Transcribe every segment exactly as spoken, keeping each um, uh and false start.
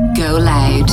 Go Loud.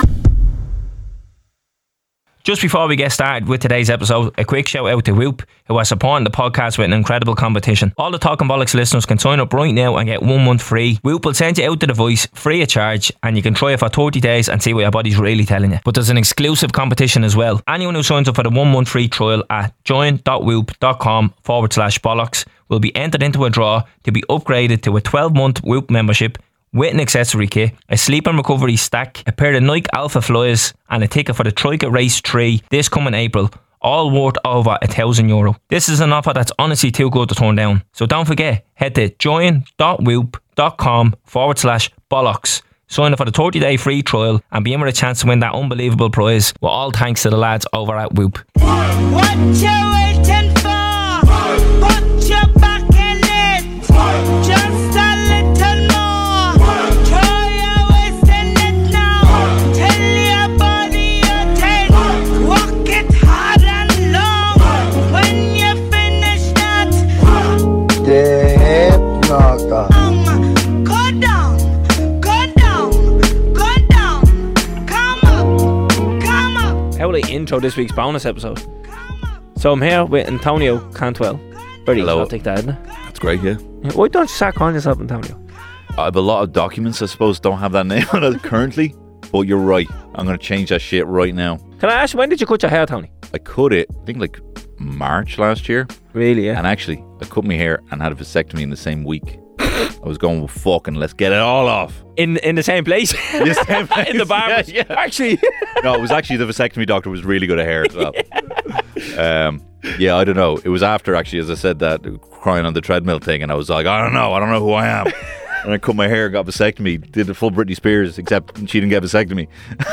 Just before we get started with today's episode, a quick shout out to Whoop, who are supporting the podcast with an incredible competition. All the Talking Bollocks listeners can sign up right now and get one month free. Whoop will send you out to the voice free of charge, and you can try it for thirty days and see what your body's really telling you. But there's an exclusive competition as well. Anyone who signs up for the one month free trial at join.whoop.com forward slash bollocks will be entered into a draw to be upgraded to a twelve month Whoop membership with an accessory kit, a sleep and recovery stack, a pair of Nike Alpha Flyers, and a ticket for the Troika Race three this coming April, all worth over a thousand euro. This is an offer that's honestly too good to turn down. So don't forget, head to join.whoop.com forward slash bollocks. Sign up for the thirty day free trial and be in with a chance to win that unbelievable prize. With all thanks to the lads over at Whoop. What you waiting for? Put your back in it. Just a little more. Throw your waist in it now. Tell your body you're ten. Walk it hard and long. When you finish that, The hip knocker. um, go down, go down, go down. Come up, come up, How will I intro this week's bonus episode? come up. So I'm here with Antonio Cantwell. Very Hello. exotic, that, isn't it? That's great, yeah. Why don't you start calling yourself Antonio? I have a lot of documents, I suppose, don't have that name on it currently, but you're right. I'm going to change that shit right now. Can I ask you, when did you cut your hair, Tony? I cut it, I think like March last year, Really, yeah? and actually, I cut my hair and had a vasectomy in the same week. I was going, well, fucking, let's get it all off. In in the same place? The same place, In the barbers? yeah, yeah. Actually. No, it was actually the vasectomy doctor was really good at hair as well. yeah. Um, yeah, I don't know. It was after, actually, as I said, that crying on the treadmill thing, and I was like, I don't know, I don't know who I am. And I cut my hair, got vasectomy, did the full Britney Spears, except she didn't get vasectomy.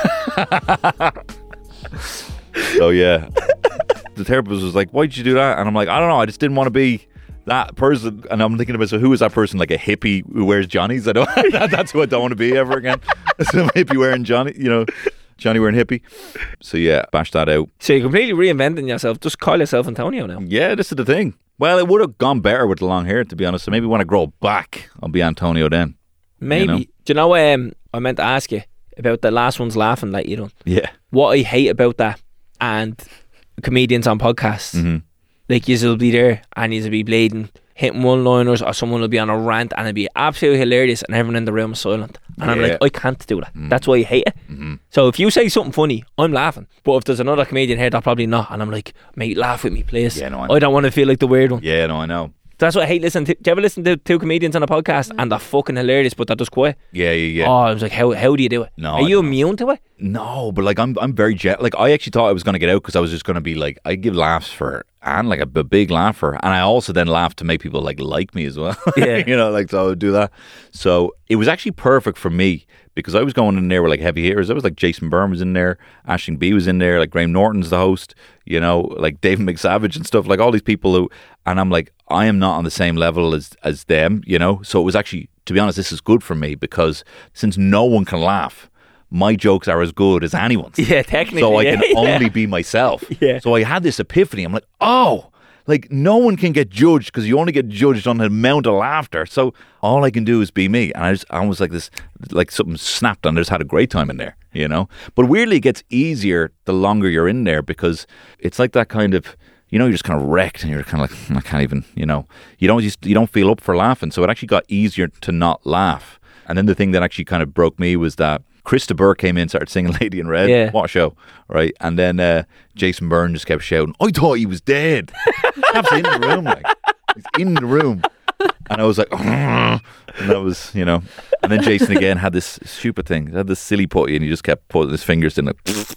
So yeah, the therapist was like, "Why did you do that?" And I'm like, "I don't know. I just didn't want to be that person." And I'm thinking about, so who is that person? Like a hippie who wears Johnnies? I don't. That's who I don't want to be ever again. Some hippie wearing Johnny, you know, Johnny wearing hippie. So yeah, bash that out. So you're completely reinventing yourself. Just call yourself Antonio now. Yeah, this is the thing. Well, it would have gone better with the long hair, to be honest. So maybe when I grow back, I'll be Antonio then. Maybe. know? Do you know, um, I meant to ask you about the last one's laughing like you done. Yeah. What I hate about that, and comedians on podcasts, Mm-hmm. like you'll be there and you'll be bleeding, hitting one-liners, or someone will be on a rant and it'll be absolutely hilarious and everyone in the room is silent. And I'm Yeah. like, I can't do that. That's why I hate it. Mm-hmm. So if you say something funny, I'm laughing. But if there's another comedian here, they're probably not. And I'm like, mate, laugh with me, please. Yeah, no, I I, know. don't want to feel like the weird one. Yeah, no, I know. That's what I hate listening to. Do you ever listen to two comedians on a podcast and they're fucking hilarious, but they're just quiet? Yeah, yeah, yeah. Oh, I was like, how how do you do it? No, Are I you don't. immune to it? No, but like I'm, I'm very jet. Like I actually thought I was going to get out because I was just going to be like, I give laughs for and like a, b- big laugher, and I also then laugh to make people like like me as well. Yeah. You know, like so I would do that. So it was actually perfect for me because I was going in there with like heavy hitters. I was like Jason Byrne was in there, Aisling B was in there, like Graham Norton's the host. You know, like David McSavage and stuff. Like all these people who, and I'm like, I am not on the same level as as them. You know, so it was actually, to be honest, this is good for me because since no one can laugh, my jokes are as good as anyone's. Yeah, technically. So I yeah, can yeah. only be myself. Yeah. So I had this epiphany. I'm like, oh, like no one can get judged because you only get judged on the amount of laughter. So all I can do is be me. And I just, I was like this, like something snapped and I just had a great time in there, you know? But weirdly, it gets easier the longer you're in there because it's like that kind of, you know, you're just kind of wrecked and you're kind of like, I can't even, you know, you don't just, you don't feel up for laughing. So it actually got easier to not laugh. And then the thing that actually kind of broke me was that Chris de Burgh came in, started singing Lady in Red. Yeah. What a show, right? And then uh, Jason Byrne just kept shouting, I thought he was dead. Absolutely in the room, like. He's in the room. And I was like, and that was, you know. And then Jason again had this stupid thing. He had this silly putty and he just kept putting his fingers in it.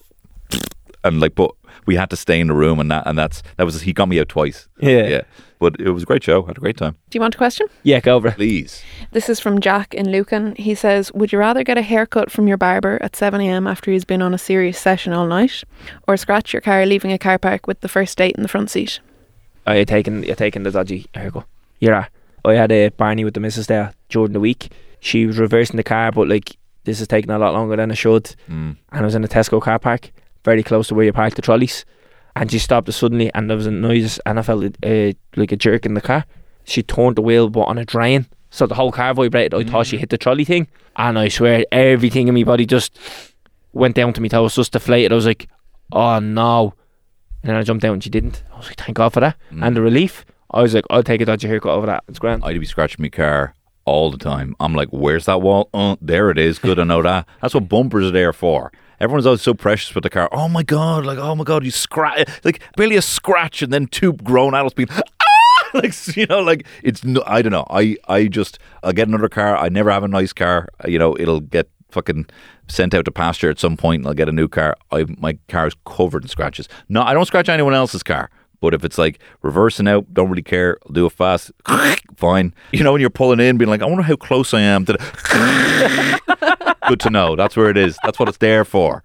And like, but we had to stay in the room and that, and that's, that was, he got me out twice. Yeah. Yeah. But it was a great show. I had a great time. Do you want a question? Yeah, go over it. Please. This is from Jack in Lucan. He says, would you rather get a haircut from your barber at seven a.m. after he's been on a serious session all night, or scratch your car leaving a car park with the first date in the front seat? Oh, you're taking, you're taking the dodgy haircut. You are. I had a Barney with the missus there during the week. She was reversing the car, but like, this is taking a lot longer than it should. Mm. And I was in a Tesco car park, very close to where you park the trolleys. And she stopped suddenly and there was a noise and I felt uh, like a jerk in the car. She turned the wheel but on a drain. so the whole car vibrated. I thought she hit the trolley thing, and I swear everything in my body just went down to my toes, just deflated. I was like, oh no. And then I jumped down and she didn't. I was like, thank God for that. Mm. And the relief, I was like, I'll take a dodgy haircut over that. It's grand. I'd be scratching my car all the time. I'm like, where's that wall? Oh, there it is. Good, I know that. That's what bumpers are there for. Everyone's always so precious with the car. Oh my God, like, oh my God, you scratch, like, barely a scratch, and then two grown adults being, ah! Like, you know, like, it's, no, I don't know. I, I just, I'll get another car. I never have a nice car. You know, it'll get fucking sent out to pasture at some point and I'll get a new car. I My car is covered in scratches. No, I don't scratch anyone else's car. But if it's like reversing out, don't really care, I'll do it fast, fine. You know, when you're pulling in, being like, I wonder how close I am to the good to know. That's where it is. That's what it's there for.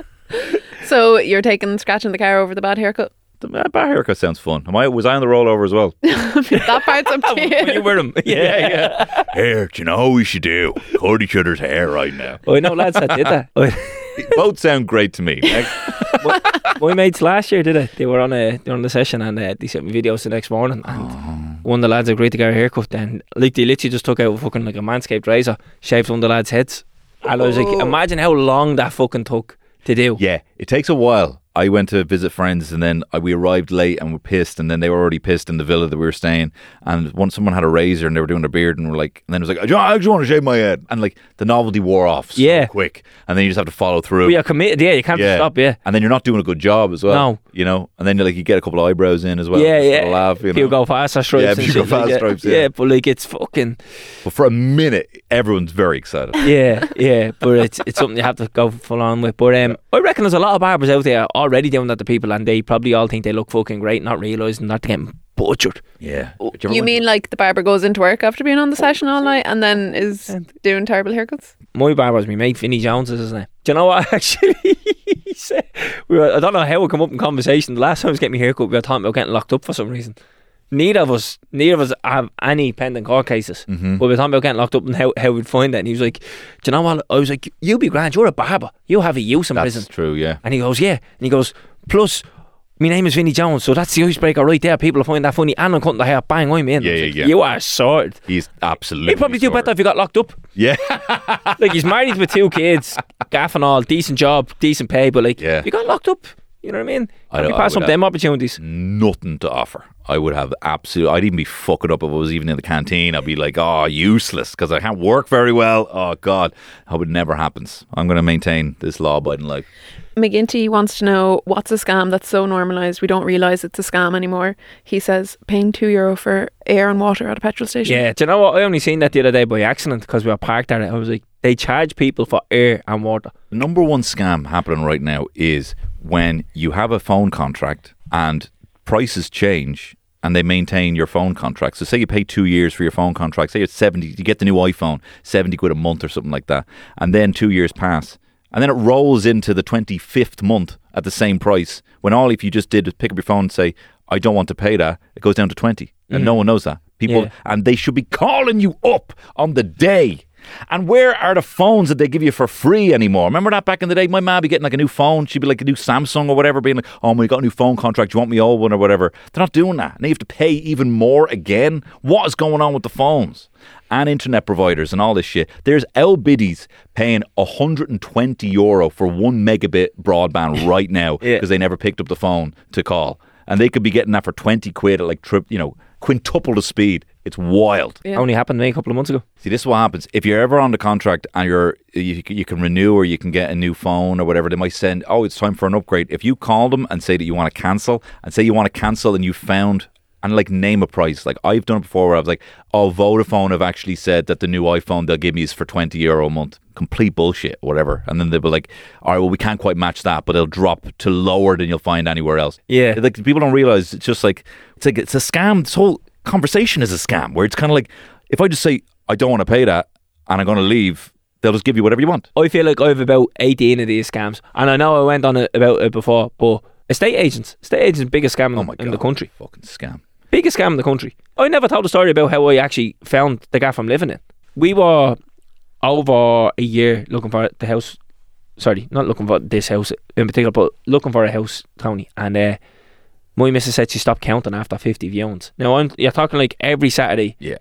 So you're taking scratching the car over the bad haircut? The bad haircut sounds fun. Am I? Was I on the rollover as well? That part's up to you. You wear them. Yeah, yeah. Hair, do you know what we should do? Cut each other's hair right now. I know lads that did that. Both sound great to me. Like, my, my mates last year did it. They were on a they were on the session and uh, they sent me videos the next morning. And oh. one of the lads agreed to get a haircut. Then, like, they literally just took out fucking like a manscaped razor, shaved one of the lads' heads. And I was like, imagine how long that fucking took to do. Yeah, it takes a while. I went to visit friends and then we arrived late and were pissed, and then they were already pissed in the villa that we were staying, and once someone had a razor and they were doing their beard and we're like, and then it was like, I just want to shave my head, and like the novelty wore off so yeah. quick, and then you just have to follow through. We are committed, yeah, you can't yeah. stop, yeah. And then you're not doing a good job as well. No. You know, and then you're like, you get a couple of eyebrows in as well. Yeah, yeah. Laugh, you know? People go faster stripes. Yeah, and people shit go fast like stripes, yeah. yeah. yeah, but like it's fucking. But for a minute, everyone's very excited. Yeah, yeah, but it's it's something you have to go full on with. But um, I reckon there's a lot of barbers out there already doing that to people, and they probably all think they look fucking great, not realising that they're getting butchered. Yeah. You, you mean like the barber goes into work after being on the session all night and then is doing terrible haircuts? My barber's my mate, Vinnie Jones is his name. Do you know what actually he said? We were, I don't know how we come up in conversation. The last time I was getting my haircut, we were talking about getting locked up for some reason. Neither of us, neither of us have any pending court cases. Mm-hmm. But we were talking about getting locked up and how, how we'd find it. And he was like, do you know what? I was like, you'll be grand. You're a barber. You'll have a use in That's prison. true, yeah. And he goes, yeah. And he goes, plus, my name is Vinnie Jones, so that's the icebreaker right there. People will find that funny, and I'm cutting the hair. Bang, I'm in. Yeah, yeah, like, yeah. You are sorted. He's absolutely He'd probably do sorted. better if he got locked up. Yeah. Like, he's married with two kids, gaff and all, decent job, decent pay, but like, Yeah. if you got locked up, you know what I mean? I Probably don't- I pass would up them have- opportunities. Nothing to offer. I would have absolute. I'd even be fucking up if I was even in the canteen. I'd be like, oh, useless because I can't work very well. Oh God, I hope it never happens. I'm going to maintain this law-abiding life. McGinty wants to know what's a scam that's so normalised we don't realise it's a scam anymore. He says paying two euro for air and water at a petrol station. Yeah, do you know what? I only seen that the other day by accident because we were parked there. I was like, they charge people for air and water. The number one scam happening right now is when you have a phone contract and prices change and they maintain your phone contract. So say you pay two years for your phone contract, say it's seventy, you get the new iPhone, seventy quid a month or something like that, and then two years pass, and then it rolls into the twenty-fifth month at the same price, when all if you just did is pick up your phone and say, I don't want to pay that, it goes down to twenty, and Mm. no one knows that. People, Yeah. and they should be calling you up on the day. And where are the phones that they give you for free anymore? Remember that back in the day? My ma be getting like a new phone. She'd be like a new Samsung or whatever, being like, oh, we got a new phone contract. Do you want me old one or whatever? They're not doing that. Now you have to pay even more again. What is going on with the phones? And internet providers and all this shit. There's L biddies paying one hundred twenty euro for one megabit broadband right now because Yeah. they never picked up the phone to call. And they could be getting that for twenty quid at like, trip, you know, quintuple the speed. It's wild. Yeah. Only happened to me a couple of months ago. See, this is what happens. If you're ever on the contract and you're you, you can renew or you can get a new phone or whatever, they might send, oh, it's time for an upgrade. If you call them and say that you want to cancel, and say you want to cancel and you found, and like name a price. Like I've done it before where I was like, oh, Vodafone have actually said that the new iPhone they'll give me is for twenty euro a month. Complete bullshit, whatever. And then they'll be like, all right, well, we can't quite match that, but it'll drop to lower than you'll find anywhere else. Yeah. Like people don't realize it's just like, it's like, it's a scam. This whole conversation is a scam where it's kind of like, if I just say, I don't want to pay that and I'm going to leave, they'll just give you whatever you want. I feel like I have about eighteen of these scams, and I know I went on it about it before, but estate agents, estate agents, biggest scam Oh in, my in God. the country. Fucking scam. Biggest scam in the country. I never told a story about how I actually found the gaff I'm living in. We were over a year looking for the house. Sorry, not looking for this house in particular, but looking for a house, Tony. And uh, my missus said she stopped counting after fifty viewings. Now, I'm, you're talking like every Saturday. Yeah.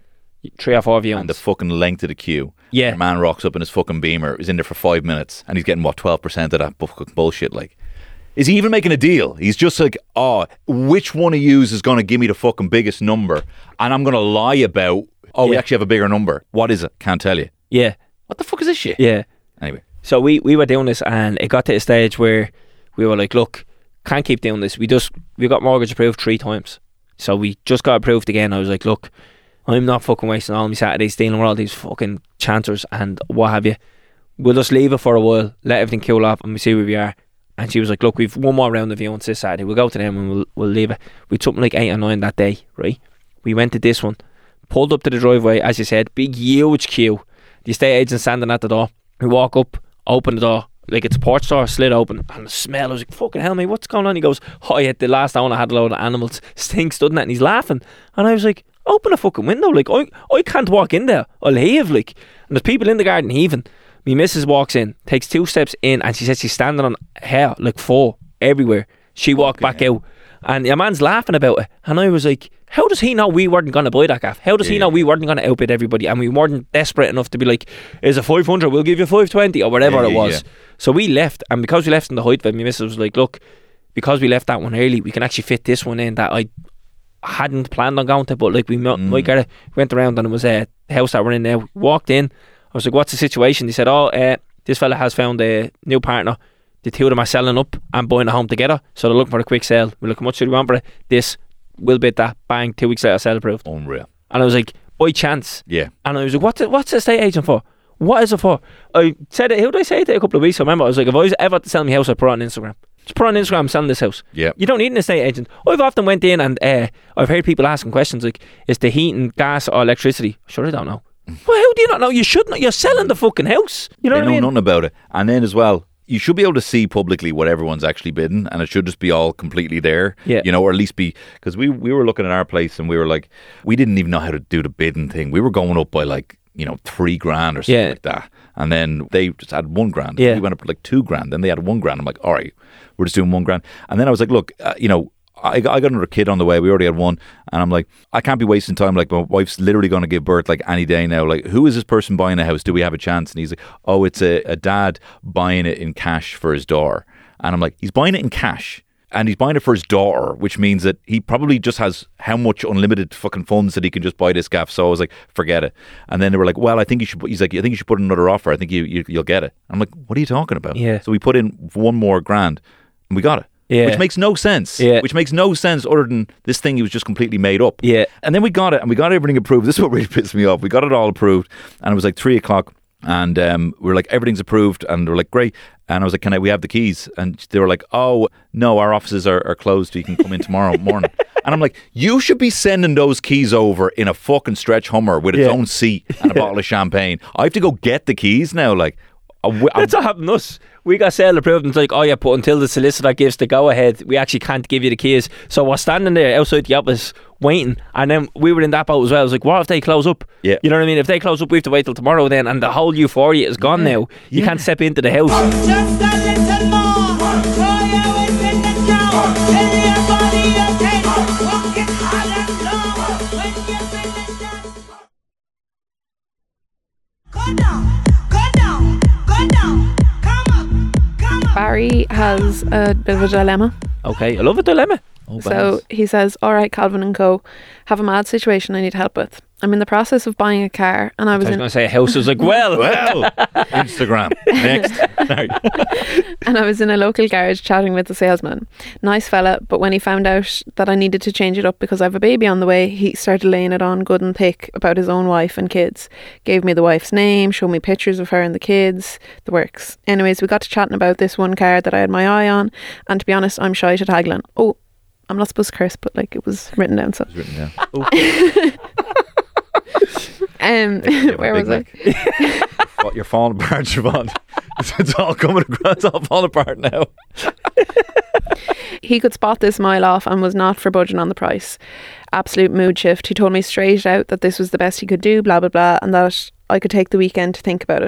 three or four viewings. and the fucking length of the queue. Yeah. The man rocks up in his fucking Beamer, is in there for five minutes, and he's getting what twelve percent of that fucking bullshit. Like, is he even making a deal? He's just like, oh, which one of yous is going to give me the fucking biggest number, and I'm going to lie about. Oh, we Yeah. actually have a bigger number. What is it? Can't tell you. Yeah, What the fuck is this shit? yeah. Anyway, So we, we were doing this, and it got to a stage where we were like, look, can't keep doing this. We just we got mortgage approved three times. So we just got approved again. I was like, look, I'm not fucking wasting all my Saturdays dealing with all these fucking chancers and what have you. We'll just leave it for a while, let everything cool off, and we see where we are. And she was like, look, we've one more round of viewings this Saturday. We'll go to them and we'll, we'll leave it. We took something like eight or nine that day, right? We went to this one, pulled up to the driveway, as you said, big, huge queue. The estate agent standing at the door. We walk up, open the door, like it's a porch door, slid open, and the smell, I was like, fucking hell, mate, what's going on? He goes, oh yeah, the last owner had a load of animals, stinks, doesn't it? And he's laughing. And I was like, open a fucking window, like, I, I can't walk in there, I'll heave, like. And there's people in the garden heaving. Me missus walks in, takes two steps in, and she says she's standing on hair, like four, everywhere. She walked back out, and your man's laughing about it. And I was like, how does he know we weren't going to buy that gaff? How does he Yeah. know we weren't going to outbid everybody, and we weren't desperate enough to be like, is it five hundred, we'll give you five twenty, or whatever Yeah, it yeah, was. yeah. So we left, and because we left in the height of it, my missus was like, look, because we left that one early, we can actually fit this one in that I hadn't planned on going to, but like we might Mm. might get it. Went around, and it was a house that we're in now. Walked in, I was like, what's the situation? They said, oh, uh, this fella has found a new partner. The two of them are selling up and buying a home together, so they're looking for a quick sale. We're like, how much do you want for it? This, will bid that, bang, two weeks later, sale approved. unreal. And I was like, by chance. Yeah. And I was like, what's it, what's the estate agent for? What is it for? I said it, who did I say it to a couple of weeks ago? Remember, I was like, if I was ever to sell my house, I'd put it on Instagram. Just put it on Instagram, I'm selling this house. Yeah. You don't need an estate agent. I've often went in and uh, I've heard people asking questions like, is the heating, gas or electricity? Sure, I don't know. Well, how do you not know? You should know. You're selling the fucking house. You know They what know I mean? nothing about it. And then as well, you should be able to see publicly what everyone's actually bidding, and it should just be all completely there. Yeah. You know, or at least be, because we, we were looking at our place and we were like, we didn't even know how to do the bidding thing. We were going up by like, you know, three grand or something Yeah. like that. And then they just had one grand. Yeah. We went up to like two grand. Then they had one grand. I'm like, all right, we're just doing one grand. And then I was like, look, uh, you know, I, I got another kid on the way. We already had one. And I'm like, I can't be wasting time. Like, my wife's literally going to give birth like any day now. Like, who is this person buying a house? Do we have a chance? And he's like, oh, it's a, a dad buying it in cash for his daughter. And I'm like, he's buying it in cash. And he's buying it for his daughter, which means that he probably just has how much unlimited fucking funds that he can just buy this gaff. So I was like, forget it. And then they were like, well, I think you should put, he's like, I think you should put in another offer. I think you, you, you'll get it. I'm like, what are you talking about? Yeah. So we put in one more grand and we got it. Yeah. Which makes no sense. Yeah. Which makes no sense other than this thing he was just completely made up. Yeah. And then we got it and we got everything approved. This is what really pissed me off. We got it all approved and it was like three o'clock and um, we were like, everything's approved. And we're like, great. And I was like, can I, we have the keys? And they were like, oh, no, our offices are, are closed. You can come in tomorrow morning. And I'm like, you should be sending those keys over in a fucking stretch Hummer with its Yeah. own seat and a bottle of champagne. I have to go get the keys now. Like, I w- I'm- That's what happened to us. We got sale approved and it's like, oh yeah, but until the solicitor gives the go ahead, we actually can't give you the keys. So we're standing there outside the office waiting, and then we were in that boat as well. I was like, what if they close up? Yeah. You know what I mean? If they close up, we have to wait till tomorrow then, and the whole euphoria is gone now. You Yeah. can't step into the house. Just a little more. Throw your waist in the ground. Tell your body okay. Walk it hard and slow. When you finish that. Go down, go down, go down. Come up, come up. Barry has a bit of a dilemma. Okay, I love a dilemma. Oh, So balls. he says, all right, Calvin and Co. have a mad situation I need help with. I'm in the process of buying a car and I I was was in going to say a house. I was like, well, Well, Instagram. Next. Sorry. and I was in a local garage chatting with the salesman. Nice fella, but when he found out that I needed to change it up because I have a baby on the way, he started laying it on good and thick about his own wife and kids. Gave me the wife's name, showed me pictures of her and the kids, the works. Anyways, we got to chatting about this one car that I had my eye on, and to be honest, I'm shy to haggling. Oh, I'm not supposed to curse, but like it was written down, so. Written down. Oh, Um, yeah, where big was I? neck. What, you're falling apart, Siobhan. It's, it's all coming across, it's all falling apart now. He could spot this mile off and was not for budging on the price. Absolute mood shift. He told me straight out that this was the best he could do, blah, blah, blah, and that I could take the weekend to think about it.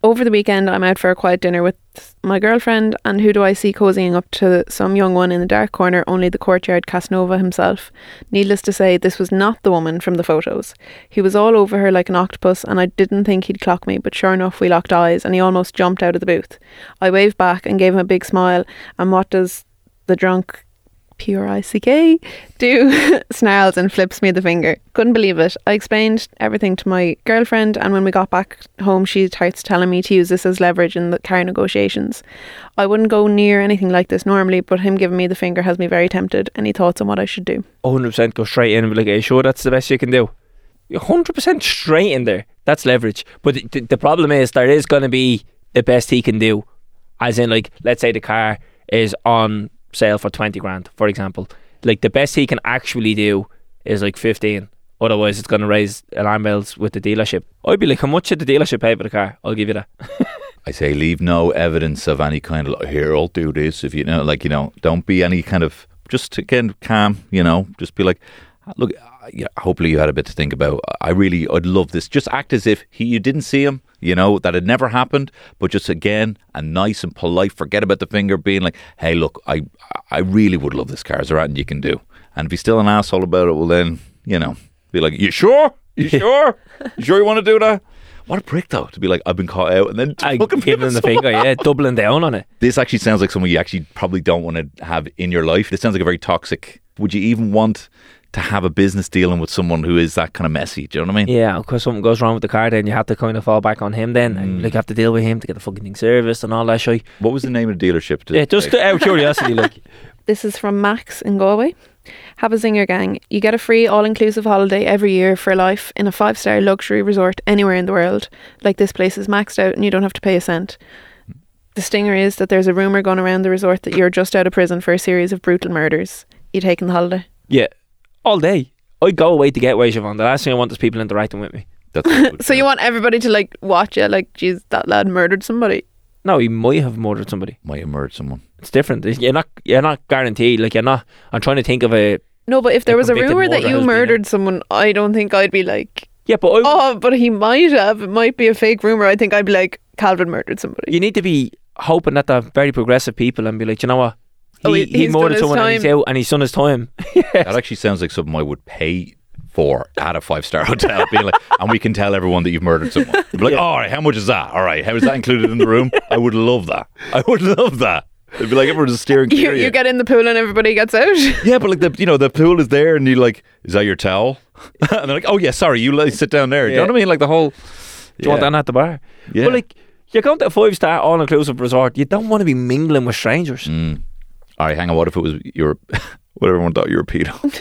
Over the weekend, I'm out for a quiet dinner with my girlfriend, and who do I see cozying up to some young one in the dark corner? Only the courtyard Casanova himself. Needless to say, this was not the woman from the photos. He was all over her like an octopus, and I didn't think he'd clock me, but sure enough, we locked eyes, and he almost jumped out of the booth. I waved back and gave him a big smile, and what does the drunk P R I C K do? Snarls and flips me the finger. Couldn't believe it. I explained everything to my girlfriend, and when we got back home, she starts telling me to use this as leverage in the car negotiations. I wouldn't go near anything like this normally, but him giving me the finger has me very tempted. Any thoughts on what I should do? one hundred percent go straight in and be like, are you sure that's the best you can do? one hundred percent straight in there. That's leverage. But the, the problem is, there is going to be the best he can do. As in, like, let's say the car is on sale for twenty grand, for example. Like, the best he can actually do is like fifteen. Otherwise, it's going to raise alarm bells with the dealership. I'd be like, how much did the dealership pay for the car? I'll give you that. I say leave no evidence of any kind of, like, here, I'll do this. If you know, like, you know, don't be any kind of, just again, calm, you know, just be like, look, uh, yeah, hopefully you had a bit to think about. I really, I'd love this. Just act as if he, you didn't see him, you know, that had never happened, but just again, a nice and polite, forget about the finger, being like, hey, look, I I really would love this car. Is there anything you can do? And if he's still an asshole about it, well then, you know, be like, you sure? You sure? You sure you want to do that? What a prick, though, to be like, I've been caught out, and then I fucking give him the someone. finger, yeah, doubling down on it. This actually sounds like someone you actually probably don't want to have in your life. This sounds like a very toxic. Would you even want to have a business dealing with someone who is that kind of messy? Do you know what I mean? Yeah, because something goes wrong with the car, then you have to kind of fall back on him then, and like have to deal with him to get the fucking thing serviced and all that shit. What was the name of the dealership? To Yeah, just out of curiosity, like. This is from Max in Galway. Have a zinger, gang. You get a free all-inclusive holiday every year for life in a five-star luxury resort anywhere in the world. Like, this place is maxed out and you don't have to pay a cent. The stinger is that there's a rumour going around the resort that you're just out of prison for a series of brutal murders. You taking the holiday? Yeah, all day. I'd go away to get away, Siobhan. The last thing I want is people interacting with me. That's So you want everybody to, like, watch you, like, geez, that lad murdered somebody. No, he might have murdered somebody. might have murdered someone. It's different. You're not. You're not guaranteed. Like, you're not. I'm trying to think of a. No, but if there A was a convicted rumour that murderer you has been murdered someone, I don't think I'd be like, Yeah, but I, oh, but he might have. It might be a fake rumour. I think I'd be like, Calvin murdered somebody. you need to be hoping that they're very progressive people and be like, you know what? He, Oh, he- he he's done murdered his someone and he's time. out and he's done his time. That actually sounds like something I would pay for at a five-star hotel, being like, and we can tell everyone that you've murdered someone. They'd be like, Yeah. oh, all right, how much is that? All right, how is that included in the room? I would love that. I would love that. It'd be like everyone's just steering You, clear of you get in the pool and everybody gets out. Yeah, but like the you know the pool is there and you're like, is that your towel? And they're like, oh yeah, sorry, you like, sit down there. Do you know Yeah. what I mean? Like the whole. Do you want Yeah. that at the bar? Yeah. But like, you're going to a five star all inclusive resort. You don't want to be mingling with strangers. Mm. All right, hang on. What if it was your? What everyone thought you were a pedo?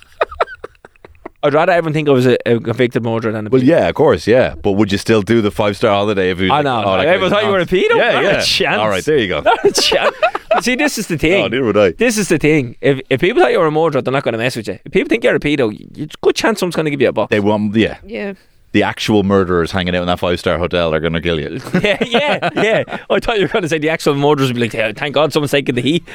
I'd rather everyone think I was a, a convicted murderer than a Well, pedo. yeah, of course, yeah. But would you still do the five star holiday if you? I know. Oh, that Everyone guy's thought you were a nuts. pedo? Yeah, Not a yeah. chance. All right, there you go. Not a chance. But see, this is the thing. Oh, neither would I. This is the thing. If if people thought you were a murderer, they're not going to mess with you. If people think you're a pedo, you, good chance someone's going to give you a box. They want, yeah. Yeah. The actual murderers hanging out in that five star hotel are going to kill you. yeah, yeah, yeah. I thought you were going to say the actual murderers would be like, "Hey, thank God someone's taking the heat."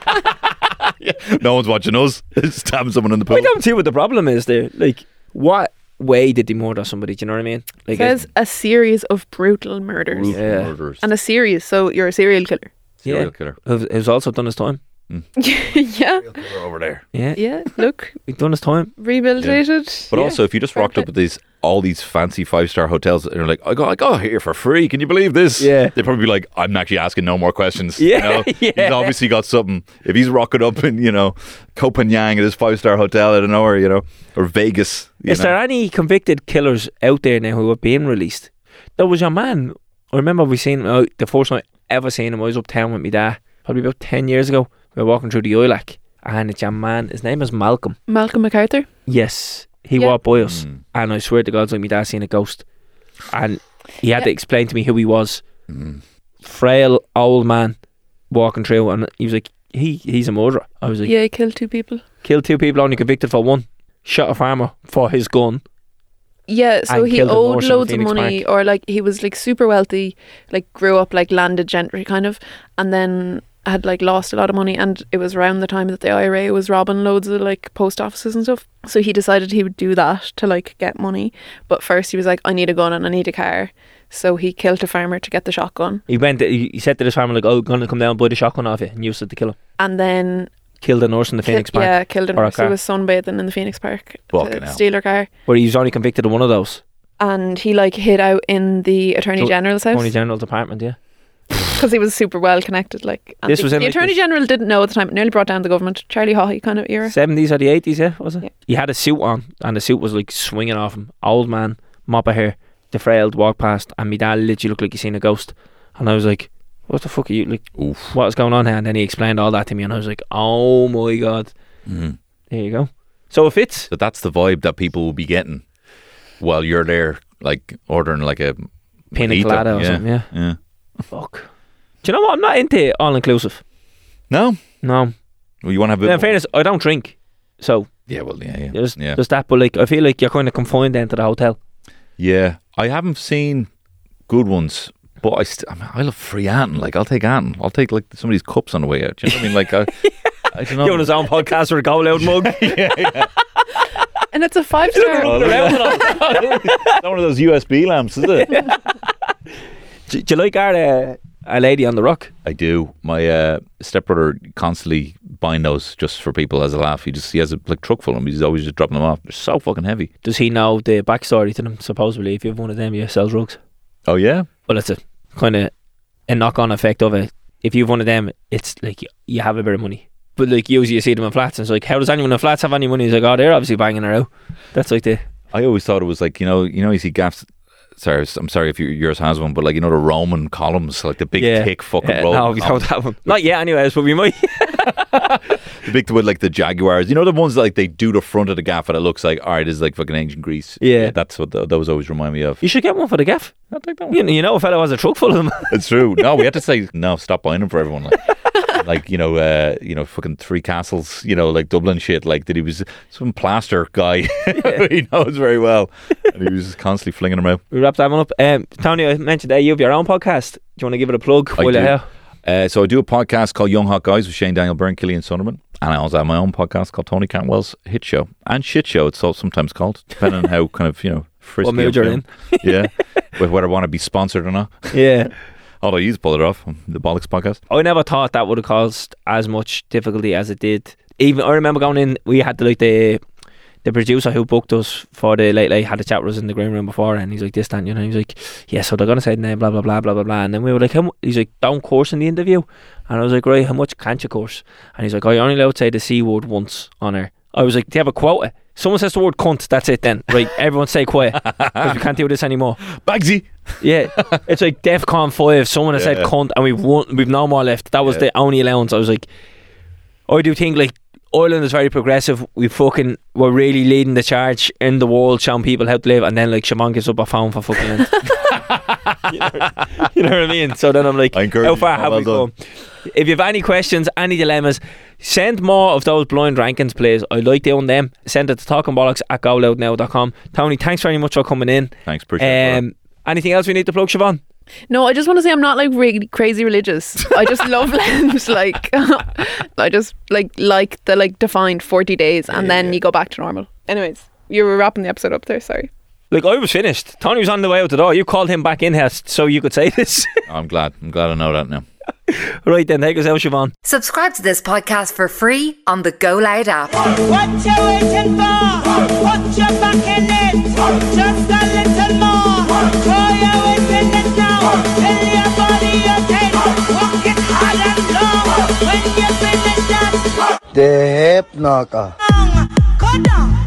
No one's watching us. Stabbing someone in the pool. I don't see what the problem is there. Like, what way did they murder somebody? Do you know what I mean? Like, Says a series of brutal murders. Brutal Yeah. murderers. And a series, so you're a serial killer. Serial yeah, killer. who's who's also done his time. yeah. Killer over there. Yeah, Yeah. Look, he's done his time. rehabilitated. But Yeah. also, if you just rocked Fair up with these all these fancy five star hotels and you're like, I got I got here for free. Can you believe this? Yeah. They'd probably be like, I'm actually asking no more questions. Yeah, You know? yeah. He's obviously got something. If he's rocking up in, you know, Copenhagen at his five star hotel out of nowhere, you know, or Vegas. You Is know. there any convicted killers out there now who are being released? There was a man. I remember we seen him out the first time I ever seen him. I was uptown with my dad, probably about ten years ago. We were walking through the Ilac, and it's a man. His name is Malcolm. Malcolm MacArthur. Yes, he Yeah. walked by us, Mm. and I swear to God, it's like my dad seen a ghost, and he had Yeah. to explain to me who he was. Mm. Frail old man walking through, and he was like, "He he's a murderer." I was like, Yeah, he killed two people. "Killed two people, only convicted for one. Shot a farmer for his gun." Yeah, so And he killed a owed nurse in loads of Phoenix money, Park. or like he was like super wealthy, like grew up like landed gentry kind of, and then had like lost a lot of money, and it was around the time that the I R A was robbing loads of like post offices and stuff. So he decided he would do that to like get money. But first he was like, I need a gun and I need a car. So he killed a farmer to get the shotgun. He went. He he said to this farmer like, "Oh, I'm gonna come down and buy the shotgun off you," and used it to kill him. And then Killed a nurse in the Phoenix kill, Park. yeah, killed a Or a nurse who car. was sunbathing in the Phoenix Park Fucking to hell. steal her car. Where he was only convicted of one of those. And he like hid out in the Attorney So- General's house Attorney General's apartment, yeah. because he was super well connected. Like, and This the, was in the like Attorney this- General didn't know at the time. It nearly brought down the government. Charlie Haughey kind of era. seventies or the eighties, yeah, was it? Yeah. He had a suit on, and the suit was like swinging off him. Old man, mop of hair, defrailed, walked past, and my dad literally looked like he seen a ghost. And I was like, what the fuck are you, like, Oof. what is going on here? And then he explained all that to me, and I was like, oh my god. Mm. There you go. So it fits. So that's the vibe that people will be getting while you're there, like ordering like a Pina mojito. colada or yeah. something, yeah. Yeah. Fuck. Do you know what? I'm not into all inclusive. No. No. Well, you want to have a bit In more- fairness, I don't drink. So Yeah. Well. Yeah. Yeah. there's, yeah. there's that, but like, I feel like you're kind of confined then to the hotel. Yeah, I haven't seen good ones, but I st- I, mean, I love free Anton. Like, I'll take Anton. I'll take like some of these cups on the way out. Do you know what I mean? Like, I, I don't know. He on his own podcast with a go loud mug. yeah, yeah. And it's a five star. Oh, It's one of those U S B lamps, is it? do, do you like our uh, Our Lady on the Rock? I do. My uh, stepbrother constantly buying those just for people as a laugh. He just he has a like truck full of them. He's always just dropping them off. They're so fucking heavy. Does he know the backstory to them? Supposedly, if you have one of them, you sell drugs. Oh yeah. Well, it's a kind of a knock-on effect of it. If you have one of them, it's like you, you have a bit of money. But like usually you see them in flats, and it's like, how does anyone in flats have any money? He's like, oh, they're obviously banging her out. That's like the I always thought it was like, you know, you know, you see gaffs. Sorry, I'm sorry if you, yours has one, but like, you know, the Roman columns, like the big yeah. thick fucking Yeah, Roman no, we don't columns. have them. Not yet, anyways, but we might. The big with like the Jaguars. You know the ones that like they do the front of the gaff and it looks like, all right, this is like fucking ancient Greece. Yeah. That's what the, those always remind me of. You should get one for the gaff. I'll take that one. You know, you know, a fellow has a truck full of them. It's true. No, we had to say no. Stop buying them for everyone. Like, like you know, uh, you know, fucking Three Castles. You know, like Dublin shit. Like that he was some plaster guy. He knows very well, and he was just constantly flinging them out. We wrap that one up. Um, Tony, I mentioned that you have your own podcast. Do you want to give it a plug? I while do. you're here? Uh, so I do a podcast called Young Hot Guys with Shane Daniel Byrne, Killian Sunderman, and I also have my own podcast called Tony Cantwell's Hit Show and Shit Show. It's all sometimes called, depending on how kind of you know frisky What mood I'm you're in. feeling. Yeah, with whether I want to be sponsored or not. Yeah. Although you pull it off, the Bollocks podcast. I never thought that would have caused as much difficulty as it did. Even I remember going in, we had the, like the the producer who booked us for the Late Late had a chat with us in the green room before, and he's like, this, that, you know, he's like, yeah, so they're gonna say the name, blah blah blah blah blah blah, and then we were like, how mu-? He's like, don't curse in the interview, and I was like, right, how much can't you curse? And he's like, oh, you're only allowed to say the C word once on her. I was like, do you have a quota? Someone says the word cunt, that's it then. Right, everyone stay quiet because we can't do this anymore. Bagsy. Yeah, it's like DEFCON five. Someone has said Yeah. cunt, and we've won, we've no more left. That was Yeah. the only allowance. I was like, I do think like Ireland is very progressive. We fucking we're really leading the charge in the world, showing people how to live, and then like Siobhan gives up a phone for fucking. you, know, you know what I mean? So then I'm like, I encourage how you. far have Well we done. come? If you have any questions, any dilemmas, send more of those blind rankings, please. I like doing them. Send it to talkingbollocks at go loud now dot com. Tony, thanks very much for coming in. Thanks, appreciate it. Um, anything else we need to plug, Siobhan? No, I just want to say I'm not like really crazy religious. I just love Lent. Like, I just like like the like defined forty days, and Yeah, then yeah. you go back to normal. Anyways, you were wrapping the episode up there. Sorry. Like, I was finished. Tony was on the way out the door. You called him back in here so you could say this. I'm glad. I'm glad I know that now. Right then, take us out, Siobhan. Subscribe to this podcast for free on the Go Loud app. What you waiting for? Put your back in it. Just a little more. Throw your weight in it now. Tell your body you're ten. Walk it hard and long. When you finish that The Hip Knocker. song, go down.